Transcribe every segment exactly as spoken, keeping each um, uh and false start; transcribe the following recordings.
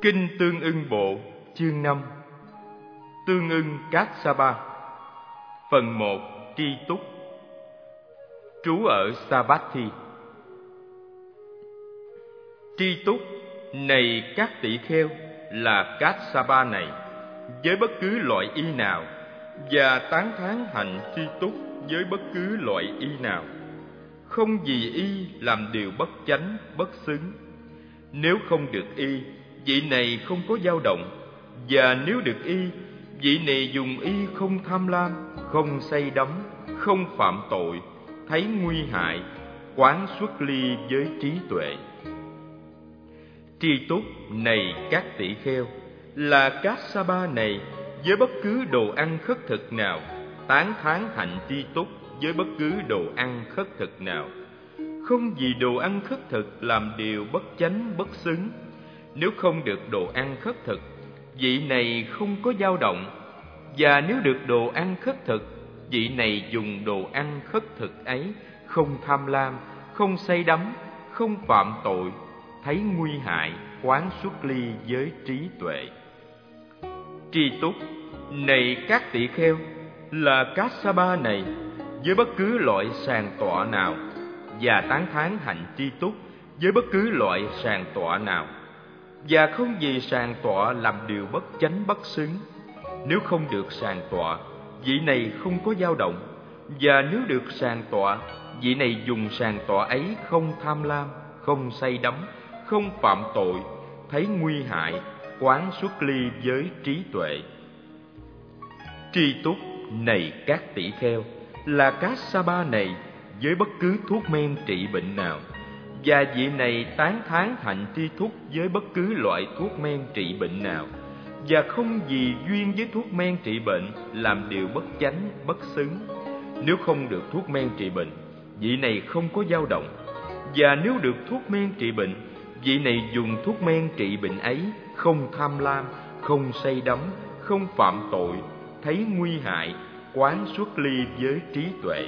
Kinh Tương Ưng Bộ, chương năm. Tương Ưng Kassapa. Phần một. Tri Túc. Trú ở Savatthi. Tri Túc, này các tỷ kheo, là Kassapa này, với bất cứ loại y nào, và tán thán hạnh tri túc với bất cứ loại y nào. Không vì y làm điều bất chánh, bất xứng. Nếu không được y, vị này không có dao động, và nếu được y, vị này dùng y không tham lam, không say đắm, không phạm tội, thấy nguy hại, quán xuất ly với trí tuệ. Tri túc, này các tỷ kheo, là Kassapa này, với bất cứ đồ ăn khất thực nào, tán thán hạnh tri túc với bất cứ đồ ăn khất thực nào. Không vì đồ ăn khất thực làm điều bất chánh, bất xứng. Nếu không được đồ ăn khất thực, vị này không có dao động, và nếu được đồ ăn khất thực, vị này dùng đồ ăn khất thực ấy không tham lam, không say đắm, không phạm tội, thấy nguy hại, quán xuất ly với trí tuệ. Tri túc, này các tỷ kheo, là Kassapa này, với bất cứ loại sàng tọa nào, và tán thán hạnh tri túc với bất cứ loại sàng tọa nào, và không vì sàng tọa làm điều bất chánh, bất xứng. Nếu không được sàng tọa, vị này không có dao động, và nếu được sàng tọa, vị này dùng sàng tọa ấy không tham lam, không say đắm, không phạm tội, thấy nguy hại, quán xuất ly với trí tuệ. Tri túc, này các tỷ kheo, là Kassapa này, với bất cứ thuốc men trị bệnh nào, và vị này tán thán hạnh tri túc với bất cứ loại thuốc men trị bệnh nào, và không vì duyên với thuốc men trị bệnh làm điều bất chánh, bất xứng. Nếu không được thuốc men trị bệnh, vị này không có dao động, và nếu được thuốc men trị bệnh, vị này dùng thuốc men trị bệnh ấy không tham lam, không say đắm, không phạm tội, thấy nguy hại, quán xuất ly với trí tuệ.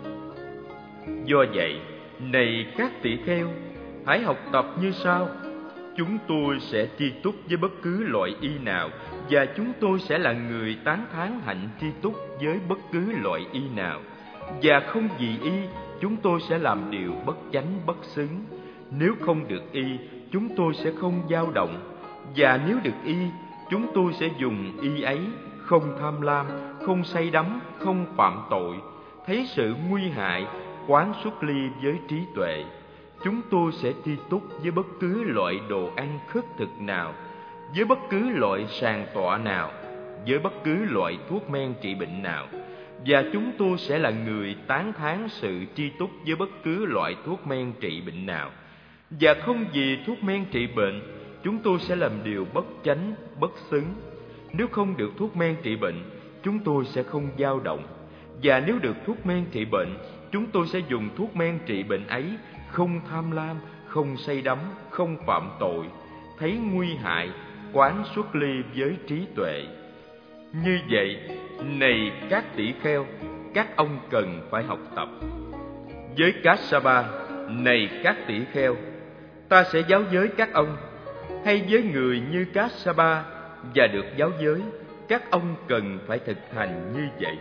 Do vậy, này các tỷ kheo, hãy học tập như sau. Chúng tôi sẽ tri túc với bất cứ loại y nào, và chúng tôi sẽ là người tán thán hạnh tri túc với bất cứ loại y nào, và không vì y, chúng tôi sẽ làm điều bất chánh, bất xứng. Nếu không được y, chúng tôi sẽ không dao động, và nếu được y, chúng tôi sẽ dùng y ấy không tham lam, không say đắm, không phạm tội, thấy sự nguy hại, quán xuất ly với trí tuệ. Chúng tôi sẽ tri túc với bất cứ loại đồ ăn khất thực nào, với bất cứ loại sàng tọa nào, với bất cứ loại thuốc men trị bệnh nào, và chúng tôi sẽ là người tán thán sự tri túc với bất cứ loại thuốc men trị bệnh nào. Và không vì thuốc men trị bệnh, chúng tôi sẽ làm điều bất chánh, bất xứng. Nếu không được thuốc men trị bệnh, chúng tôi sẽ không dao động, và nếu được thuốc men trị bệnh, chúng tôi sẽ dùng thuốc men trị bệnh ấy không tham lam, không say đắm, không phạm tội, thấy nguy hại, quán xuất ly với trí tuệ. Như vậy, này các tỷ kheo, các ông cần phải học tập. Với Kassapa, này các tỷ kheo, ta sẽ giáo giới các ông, hay với người như Kassapa và được giáo giới, các ông cần phải thực hành như vậy.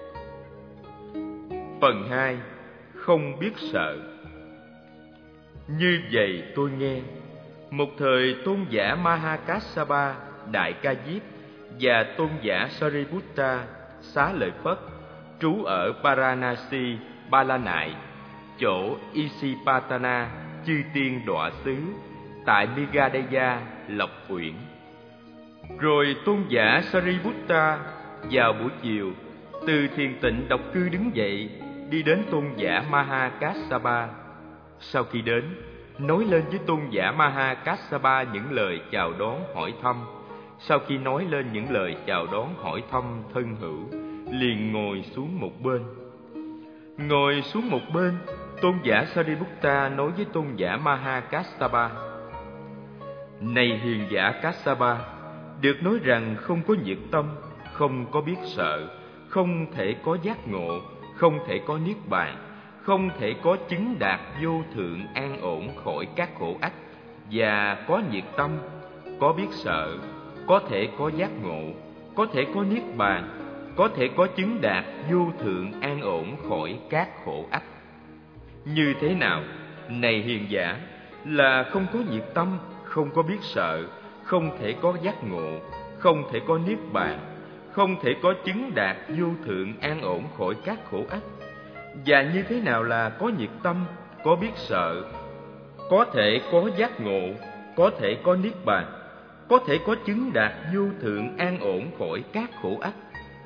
Phần hai. Không biết sợ. Như vậy tôi nghe, một thời tôn giả Mahakassapa, Đại Ca Diếp, và tôn giả Sariputta, Xá Lợi Phất, trú ở Paranasi, Ba La Nại, chỗ Isipatana, chư tiên đọa xứ, tại Migadaya, Lộc Uyển. Rồi tôn giả Sariputta vào buổi chiều từ thiền tịnh độc cư đứng dậy, đi đến tôn giả Mahakassapa. Sau khi đến, nói lên với tôn giả Mahakassapa những lời chào đón hỏi thăm. Sau khi nói lên những lời chào đón hỏi thăm thân hữu, liền ngồi xuống một bên. Ngồi xuống một bên, tôn giả Sariputta nói với tôn giả Mahakassapa: Này hiền giả Kassapa, được nói rằng không có nhiệt tâm, không có biết sợ, không thể có giác ngộ, không thể có niết bàn, không thể có chứng đạt vô thượng an ổn khỏi các khổ ách, và có nhiệt tâm, có biết sợ, có thể có giác ngộ, có thể có niết bàn, có thể có chứng đạt vô thượng an ổn khỏi các khổ ách. Như thế nào, này hiền giả, là không có nhiệt tâm, không có biết sợ, không thể có giác ngộ, không thể có niết bàn, không thể có chứng đạt vô thượng an ổn khỏi các khổ ách? Và như thế nào là có nhiệt tâm, có biết sợ, có thể có giác ngộ, có thể có niết bàn, có thể có chứng đạt vô thượng an ổn khỏi các khổ ách?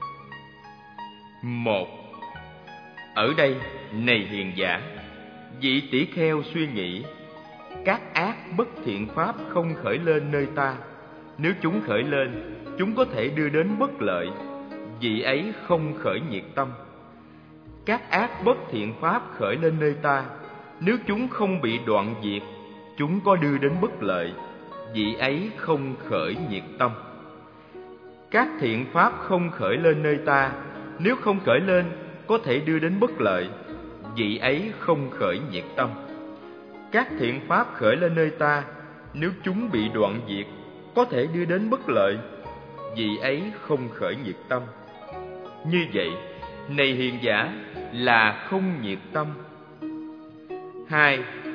Một. Ở đây, này hiền giả, vị tỷ kheo suy nghĩ, các ác bất thiện pháp không khởi lên nơi ta. Nếu chúng khởi lên, chúng có thể đưa đến bất lợi, vị ấy không khởi nhiệt tâm. Các ác bất thiện pháp khởi lên nơi ta, nếu chúng không bị đoạn diệt, chúng có đưa đến bất lợi, vị ấy không khởi nhiệt tâm. Các thiện pháp không khởi lên nơi ta, nếu không khởi lên, có thể đưa đến bất lợi, vị ấy không khởi nhiệt tâm. Các thiện pháp khởi lên nơi ta, nếu chúng bị đoạn diệt, có thể đưa đến bất lợi, vị ấy không khởi nhiệt tâm. Như vậy, này hiền giả, là không nhiệt tâm. Hai.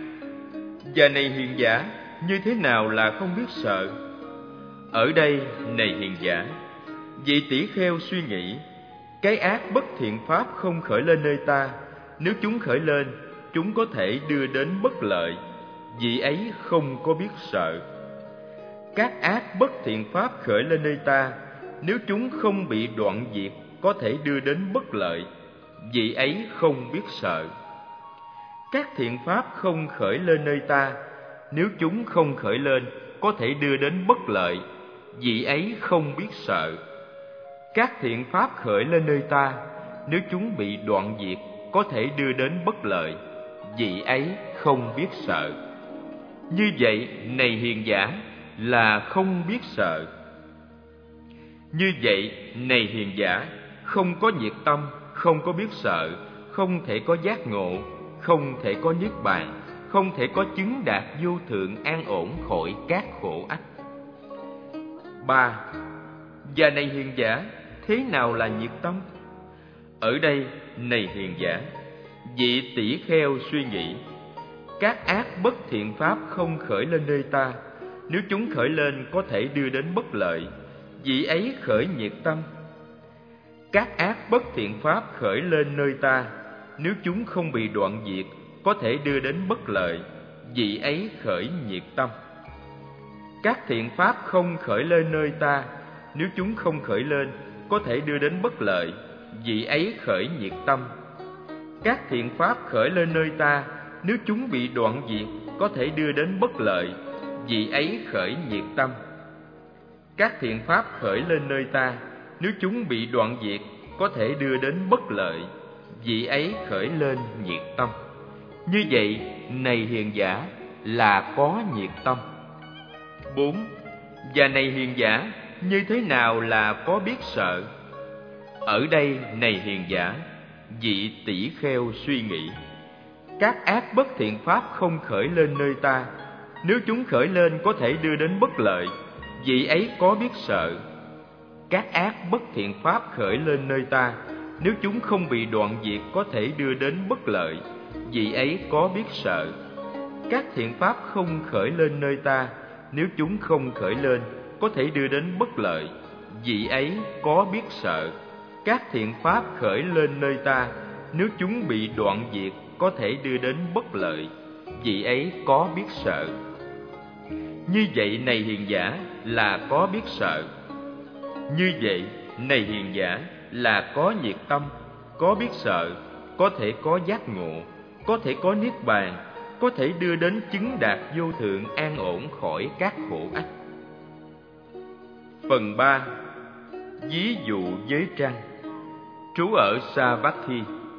Và này hiền giả, như thế nào là không biết sợ? Ở đây, này hiền giả, vị tỷ kheo suy nghĩ, cái ác bất thiện pháp không khởi lên nơi ta, nếu chúng khởi lên, chúng có thể đưa đến bất lợi, vị ấy không có biết sợ. Các ác bất thiện pháp khởi lên nơi ta, nếu chúng không bị đoạn diệt, có thể đưa đến bất lợi, vị ấy không biết sợ. Các thiện pháp không khởi lên nơi ta, nếu chúng không khởi lên, có thể đưa đến bất lợi, vị ấy không biết sợ. Các thiện pháp khởi lên nơi ta, nếu chúng bị đoạn diệt, có thể đưa đến bất lợi, vị ấy không biết sợ. Như vậy, này hiền giả, là không biết sợ. Như vậy, này hiền giả, không có nhiệt tâm, không có biết sợ, không thể có giác ngộ, không thể có niết bàn, không thể có chứng đạt vô thượng an ổn khỏi các khổ ách. Ba. Và này hiền giả, thế nào là nhiệt tâm? Ở đây, này hiền giả, vị tỷ kheo suy nghĩ, các ác bất thiện pháp không khởi lên nơi ta, nếu chúng khởi lên có thể đưa đến bất lợi, vị ấy khởi nhiệt tâm. Các ác bất thiện pháp khởi lên nơi ta, nếu chúng không bị đoạn diệt, có thể đưa đến bất lợi, vị ấy khởi nhiệt tâm. Các thiện pháp không khởi lên nơi ta, nếu chúng không khởi lên, có thể đưa đến bất lợi, vị ấy khởi nhiệt tâm. Các thiện pháp khởi lên nơi ta, nếu chúng bị đoạn diệt, có thể đưa đến bất lợi, vị ấy khởi nhiệt tâm. Các thiện pháp khởi lên nơi ta, nếu chúng bị đoạn diệt, có thể đưa đến bất lợi, vị ấy khởi lên nhiệt tâm. Như vậy, này hiền giả, là có nhiệt tâm. Bốn. Và này hiền giả, như thế nào là có biết sợ? Ở đây, này hiền giả, vị tỷ kheo suy nghĩ, các ác bất thiện pháp không khởi lên nơi ta, nếu chúng khởi lên có thể đưa đến bất lợi, vị ấy có biết sợ. Các ác bất thiện pháp khởi lên nơi ta, nếu chúng không bị đoạn diệt, có thể đưa đến bất lợi, vị ấy có biết sợ. Các thiện pháp không khởi lên nơi ta, nếu chúng không khởi lên, có thể đưa đến bất lợi, vị ấy có biết sợ. Các thiện pháp khởi lên nơi ta, nếu chúng bị đoạn diệt, có thể đưa đến bất lợi, vị ấy có biết sợ. Như vậy, này hiền giả, là có biết sợ. Như vậy, này hiền giả, là có nhiệt tâm, có biết sợ, có thể có giác ngộ, có thể có niết bàn, có thể đưa đến chứng đạt vô thượng an ổn khỏi các khổ ách. Phần ba. Ví dụ với trăng. Trú ở Savatthi.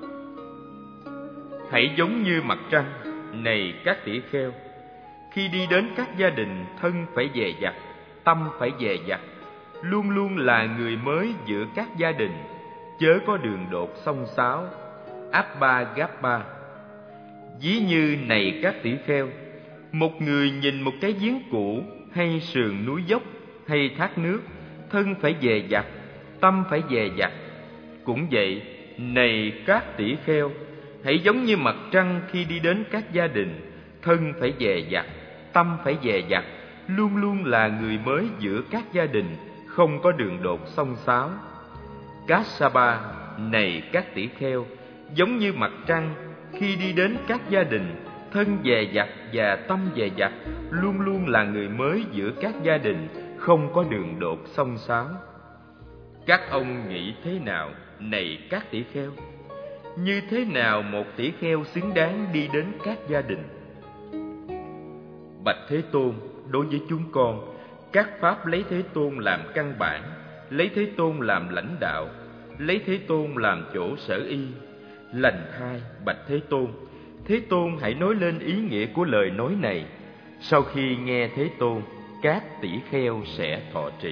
Hãy giống như mặt trăng, này các tỷ kheo, khi đi đến các gia đình, thân phải dè dặt, tâm phải dè dặt, luôn luôn là người mới giữa các gia đình, chớ có đường đột xông xáo. Abba-gappa. Ví như này các tỷ kheo, một người nhìn một cái giếng cũ hay sườn núi dốc, hay thác nước, thân phải dè dặt, tâm phải dè dặt. Cũng vậy, này các tỷ kheo, hãy giống như mặt trăng khi đi đến các gia đình, thân phải dè dặt, tâm phải dè dặt, luôn luôn là người mới giữa các gia đình, không có đường đột xông xáo. Kassapa, này các tỷ kheo, giống như mặt trăng khi đi đến các gia đình, thân dè dặt và tâm dè dặt, luôn luôn là người mới giữa các gia đình, không có đường đột xông xáo. Các ông nghĩ thế nào, này các tỷ kheo? Như thế nào một tỷ kheo xứng đáng đi đến các gia đình? Bạch Thế Tôn, đối với chúng con, các pháp lấy Thế Tôn làm căn bản, lấy Thế Tôn làm lãnh đạo, lấy Thế Tôn làm chỗ sở y. Lành thai, bạch Thế Tôn, Thế Tôn hãy nói lên ý nghĩa của lời nói này. Sau khi nghe Thế Tôn, các tỷ kheo sẽ thọ trì.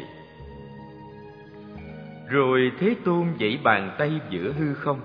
Rồi Thế Tôn giãy bàn tay giữa hư không.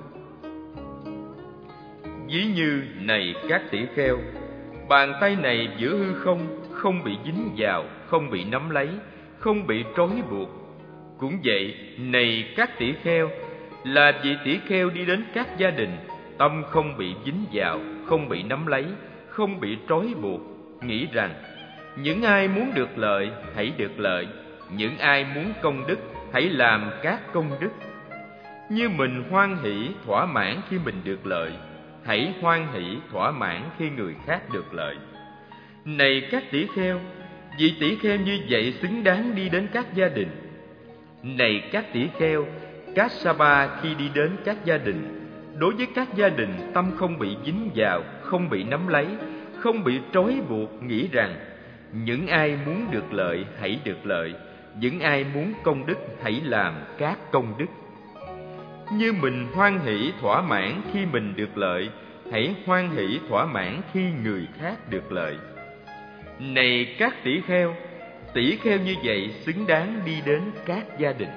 Ví như, này các tỷ kheo, bàn tay này giữa hư không, không bị dính vào, không bị nắm lấy, không bị trói buộc. Cũng vậy, này các tỷ kheo, là vị tỷ kheo đi đến các gia đình, tâm không bị dính vào, không bị nắm lấy, không bị trói buộc, nghĩ rằng những ai muốn được lợi hãy được lợi, những ai muốn công đức hãy làm các công đức. Như mình hoan hỷ thỏa mãn khi mình được lợi, hãy hoan hỷ thỏa mãn khi người khác được lợi. Này các tỷ kheo, vị tỷ kheo như vậy xứng đáng đi đến các gia đình. Này các tỷ kheo, Kassapa khi đi đến các gia đình, đối với các gia đình tâm không bị dính vào, không bị nắm lấy, không bị trói buộc, nghĩ rằng những ai muốn được lợi hãy được lợi, những ai muốn công đức hãy làm các công đức. Như mình hoan hỷ thỏa mãn khi mình được lợi, hãy hoan hỷ thỏa mãn khi người khác được lợi. Này các tỷ kheo, tỷ kheo như vậy xứng đáng đi đến các gia đình.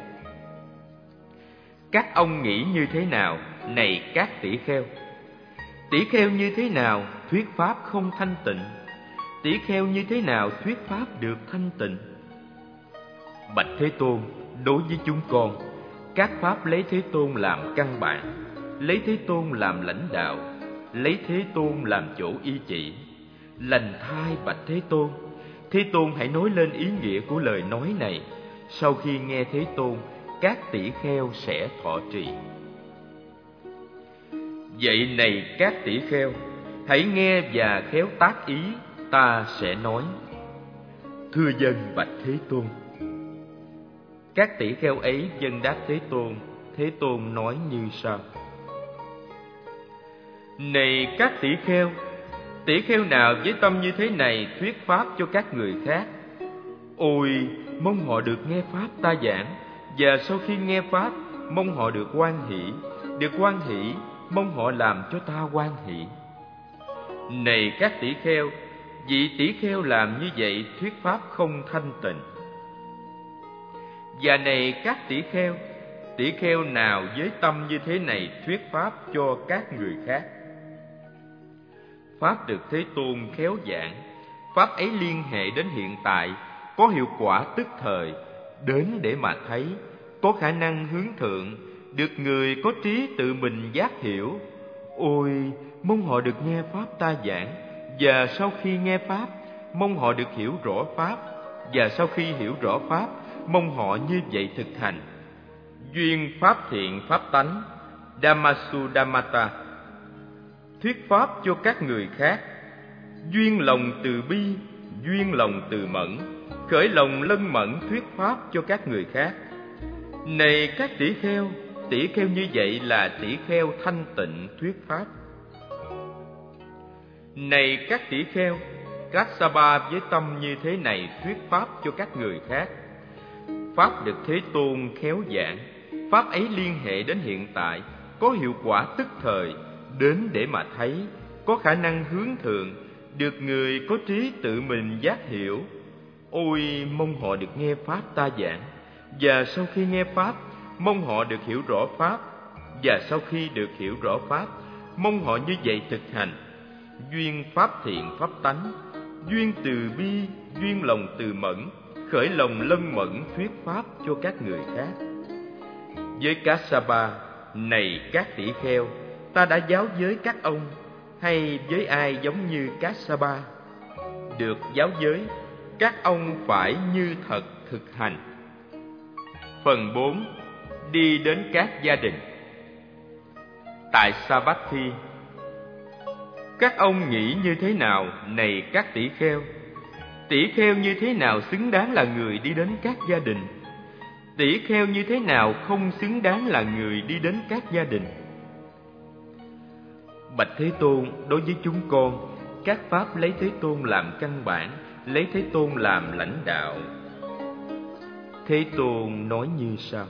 Các ông nghĩ như thế nào, này các tỷ kheo? Tỷ kheo như thế nào thuyết pháp không thanh tịnh? Tỷ kheo như thế nào thuyết pháp được thanh tịnh? Bạch Thế Tôn, đối với chúng con, các pháp lấy Thế Tôn làm căn bản, lấy Thế Tôn làm lãnh đạo, lấy Thế Tôn làm chỗ y chỉ. Lành thai bạch Thế Tôn, Thế Tôn hãy nói lên ý nghĩa của lời nói này. Sau khi nghe Thế Tôn, các tỷ kheo sẽ thọ trì. Vậy này các tỷ kheo, hãy nghe và khéo tác ý, ta sẽ nói. Thưa dân bạch Thế Tôn. Các tỷ kheo ấy dân đáp Thế Tôn. Thế Tôn nói như sau: Này các tỷ kheo, tỷ kheo nào với tâm như thế này thuyết pháp cho các người khác, ôi mong họ được nghe pháp ta giảng, và sau khi nghe pháp mong họ được hoan hỷ, được hoan hỷ mong họ làm cho ta hoan hỷ. Này các tỷ kheo, vị tỷ kheo làm như vậy thuyết pháp không thanh tịnh. Và này các tỷ kheo, tỷ kheo nào với tâm như thế này thuyết pháp cho các người khác. Pháp được Thế Tôn khéo giảng, pháp ấy liên hệ đến hiện tại, có hiệu quả tức thời, đến để mà thấy, có khả năng hướng thượng, được người có trí tự mình giác hiểu. Ôi, mong họ được nghe pháp ta giảng, và sau khi nghe pháp, mong họ được hiểu rõ pháp, và sau khi hiểu rõ pháp, mong họ như vậy thực hành. Duyên pháp thiện pháp tánh, Dhammasudammata, thuyết pháp cho các người khác. Duyên lòng từ bi, duyên lòng từ mẫn, khởi lòng lân mẫn thuyết pháp cho các người khác. Này các tỷ kheo, tỷ kheo như vậy là tỷ kheo thanh tịnh thuyết pháp. Này các tỷ kheo, Kassapa với tâm như thế này thuyết pháp cho các người khác. Pháp được Thế Tôn khéo giảng, pháp ấy liên hệ đến hiện tại, có hiệu quả tức thời, đến để mà thấy, có khả năng hướng thượng, được người có trí tự mình giác hiểu. Ôi, mong họ được nghe pháp ta giảng, và sau khi nghe pháp, mong họ được hiểu rõ pháp, và sau khi được hiểu rõ pháp, mong họ như vậy thực hành. Duyên pháp thiện pháp tánh, duyên từ bi, duyên lòng từ mẫn, khởi lòng lân mẫn thuyết pháp cho các người khác. Với Kassapa, này các tỷ kheo, ta đã giáo giới các ông, hay với ai giống như Kassapa? Được giáo giới, các ông phải như thật thực hành. Phần bốn. Đi đến các gia đình. Tại Savatthi, các ông nghĩ như thế nào, này các tỷ kheo? Tỷ kheo như thế nào xứng đáng là người đi đến các gia đình? Tỷ kheo như thế nào không xứng đáng là người đi đến các gia đình? Bạch Thế Tôn, đối với chúng con, các pháp lấy Thế Tôn làm căn bản, lấy Thế Tôn làm lãnh đạo. Thế Tôn nói như sau: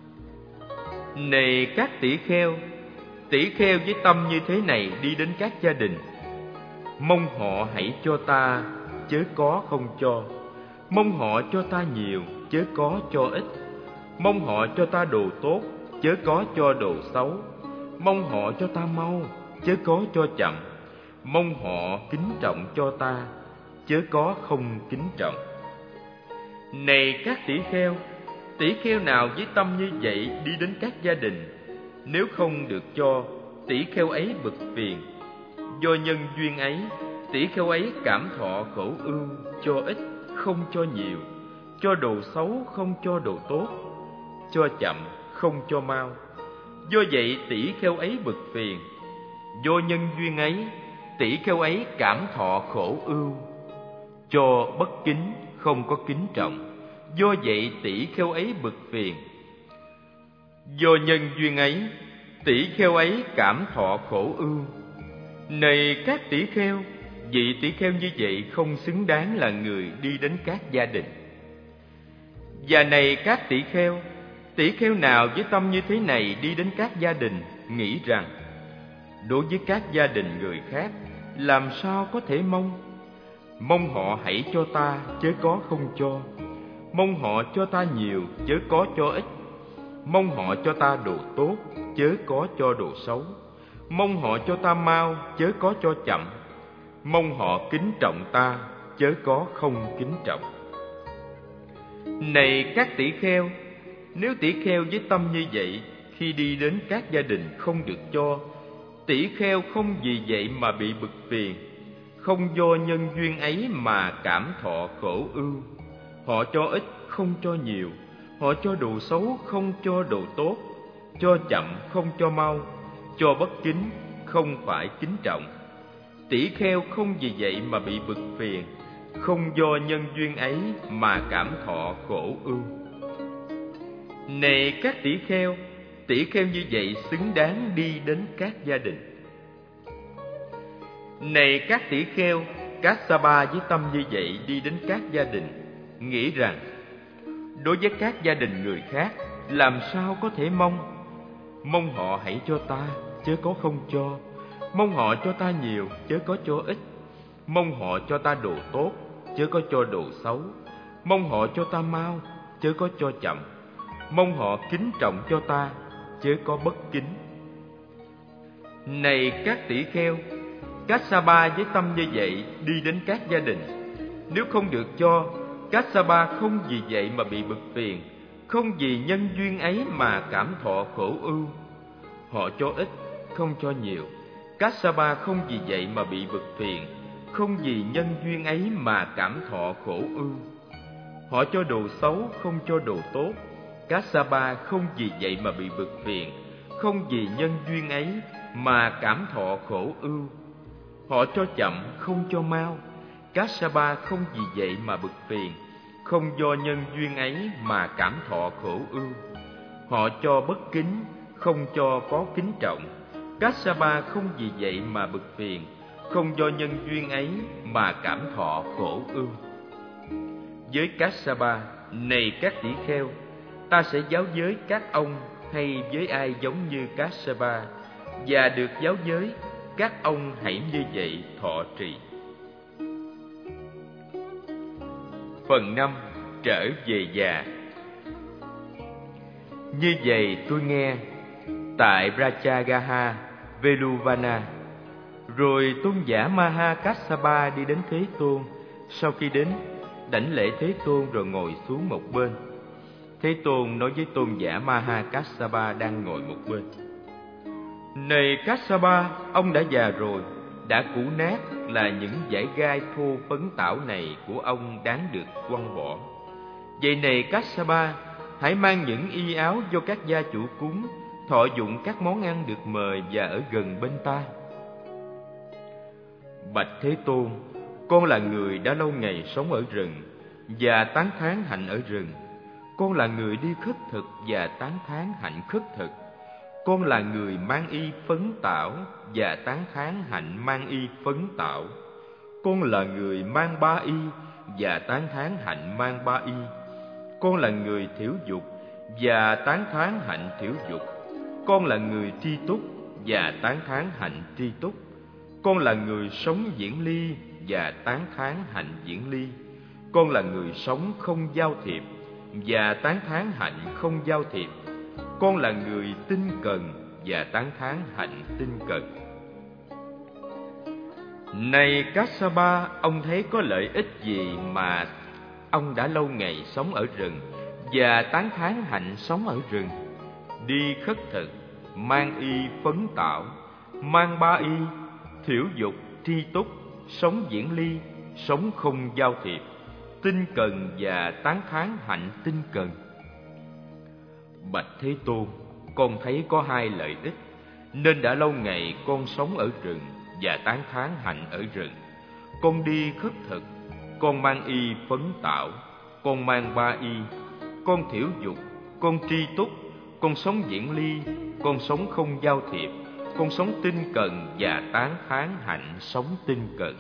Này các tỷ kheo, tỷ kheo với tâm như thế này đi đến các gia đình. Mong họ hãy cho ta, chớ có không cho. Mong họ cho ta nhiều, chớ có cho ít. Mong họ cho ta đồ tốt, chớ có cho đồ xấu. Mong họ cho ta mau, chớ có cho chậm. Mong họ kính trọng cho ta, chớ có không kính trọng. Này các tỷ kheo, tỷ kheo nào với tâm như vậy đi đến các gia đình, nếu không được cho, tỷ kheo ấy bực phiền. Do nhân duyên ấy, tỷ kheo ấy cảm thọ khổ ưu, cho ít không cho nhiều, cho đồ xấu không cho đồ tốt, cho chậm không cho mau. Do vậy tỷ kheo ấy bực phiền. Do nhân duyên ấy, tỷ kheo ấy cảm thọ khổ ưu, cho bất kính không có kính trọng. Do vậy tỷ kheo ấy bực phiền. Do nhân duyên ấy, tỷ kheo ấy cảm thọ khổ ưu. Này các tỷ kheo, vị tỷ kheo như vậy không xứng đáng là người đi đến các gia đình. Và này các tỷ kheo, tỷ kheo nào với tâm như thế này đi đến các gia đình, nghĩ rằng đối với các gia đình người khác, làm sao có thể mong? Mong họ hãy cho ta, chớ có không cho. Mong họ cho ta nhiều, chớ có cho ít. Mong họ cho ta đồ tốt, chớ có cho đồ xấu. Mong họ cho ta mau, chớ có cho chậm. Mong họ kính trọng ta, chớ có không kính trọng. Này các tỷ kheo, nếu tỷ kheo với tâm như vậy, khi đi đến các gia đình không được cho, tỷ kheo không vì vậy mà bị bực phiền, không do nhân duyên ấy mà cảm thọ khổ ưu. Họ cho ít không cho nhiều, họ cho đồ xấu không cho đồ tốt, cho chậm không cho mau, cho bất kính không phải kính trọng. Tỷ kheo không vì vậy mà bị bực phiền, không do nhân duyên ấy mà cảm thọ khổ ưu. Này các tỷ kheo, tỷ kheo như vậy xứng đáng đi đến các gia đình. Này các tỷ kheo, Kassapa với tâm như vậy đi đến các gia đình, nghĩ rằng đối với các gia đình người khác, làm sao có thể mong? Mong họ hãy cho ta, chớ có không cho. Mong họ cho ta nhiều, chớ có cho ít. Mong họ cho ta đồ tốt, chớ có cho đồ xấu. Mong họ cho ta mau, chớ có cho chậm. Mong họ kính trọng cho ta, chớ có bất kính. Này các tỷ kheo, Kassapa với tâm như vậy đi đến các gia đình, nếu không được cho, Kassapa không vì vậy mà bị bực phiền, không vì nhân duyên ấy mà cảm thọ khổ ưu. Họ cho ít, không cho nhiều, Kassapa không vì vậy mà bị bực phiền, không vì nhân duyên ấy mà cảm thọ khổ ưu. Họ cho đồ xấu, không cho đồ tốt, Kassapa không vì vậy mà bị bực phiền, không vì nhân duyên ấy mà cảm thọ khổ ưu. Họ cho chậm, không cho mau, Kassapa không vì vậy mà bực phiền, không do nhân duyên ấy mà cảm thọ khổ ưu. Họ cho bất kính, không cho có kính trọng, Kassapa không vì vậy mà bực phiền, không do nhân duyên ấy mà cảm thọ khổ ưu. Với Kassapa, này các tỷ kheo, ta sẽ giáo giới các ông hay với ai giống như Kassapa, và được giáo giới, các ông hãy như vậy thọ trì. Phần năm. Trở về già. Như vậy tôi nghe tại Rajagaha, Veluvana. Rồi tôn giả Maha Kassapa đi đến Thế Tôn. Sau khi đến, đảnh lễ Thế Tôn rồi ngồi xuống một bên. Thế Tôn nói với tôn giả Maha Kassapa đang ngồi một bên: Này Kassapa, ông đã già rồi, đã cũ nát, là những dải gai thô phấn tảo này của ông đáng được quăng bỏ. Vậy này Kassapa, hãy mang những y áo do các gia chủ cúng, thọ dụng các món ăn được mời và ở gần bên ta. Bạch Thế Tôn, con là người đã lâu ngày sống ở rừng và tán thán hạnh ở rừng. Con là người đi khất thực và tán thán hạnh khất thực. Con là người mang y phấn tảo và tán thán hạnh mang y phấn tảo. Con là người mang ba y và tán thán hạnh mang ba y. Con là người thiểu dục và tán thán hạnh thiểu dục. Con là người tri túc và tán thán hạnh tri túc. Con là người sống diễn ly và tán thán hạnh diễn ly. Con là người sống không giao thiệp và tán thán hạnh không giao thiệp. Con là người tinh cần và tán thán hạnh tinh cần. Này Kassapa, ông thấy có lợi ích gì mà ông đã lâu ngày sống ở rừng và tán thán hạnh sống ở rừng? Đi khất thực, mang y phấn tảo, mang ba y, thiểu dục, tri túc, sống diễn ly, sống không giao thiệp, tinh cần và tán thán hạnh tinh cần. Bạch Thế Tôn, con thấy có hai lợi ích, nên đã lâu ngày con sống ở rừng và tán thán hạnh ở rừng. Con đi khất thực, con mang y phấn tảo, con mang ba y, con thiểu dục, con tri túc, con sống diễn ly, con sống không giao thiệp, con sống tinh cần và tán thán hạnh sống tinh cần.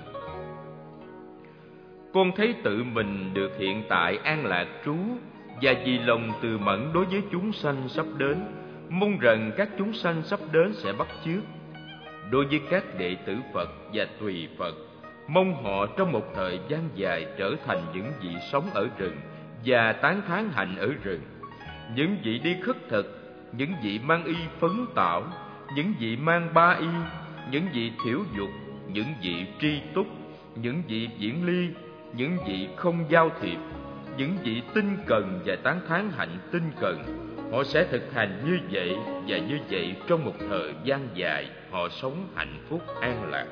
Con thấy tự mình được hiện tại an lạc trú, và vì lòng từ mẫn đối với chúng sanh sắp đến, mong rằng các chúng sanh sắp đến sẽ bắt chước. Đối với các đệ tử Phật và tùy Phật, mong họ trong một thời gian dài trở thành những vị sống ở rừng và tán thán hạnh ở rừng, những vị đi khất thực, những vị mang y phấn tảo, những vị mang ba y, những vị thiểu dục, những vị tri túc, những vị diễn ly, những vị không giao thiệp, những vị tinh cần và tán thán hạnh tinh cần. Họ sẽ thực hành như vậy, và như vậy trong một thời gian dài họ sống hạnh phúc an lạc.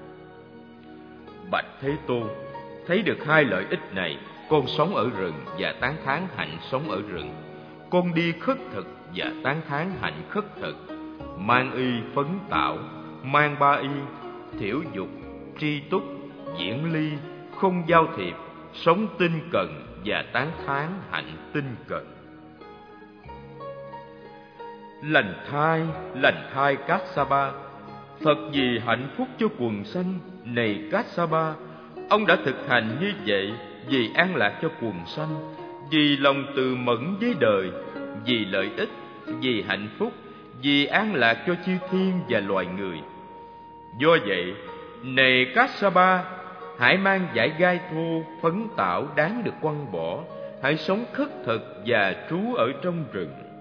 Bạch Thế Tôn, thấy được hai lợi ích này, con sống ở rừng và tán thán hạnh sống ở rừng. Con đi khất thực và tán thán hạnh khất thực, mang y phấn tảo, mang ba y, thiểu dục, tri túc, diễn ly, không giao thiệp, sống tinh cần và tán thán hạnh tinh cần. Lành thai, lành thai Kassapa, thật vì hạnh phúc cho quần sanh. Này Kassapa, ông đã thực hành như vậy vì an lạc cho quần sanh, vì lòng từ mẫn với đời, vì lợi ích, vì hạnh phúc, vì an lạc cho chư thiên và loài người. Do vậy, này Kassapa, hãy mang dải gai thô phấn tảo đáng được quăng bỏ, hãy sống khất thực và trú ở trong rừng.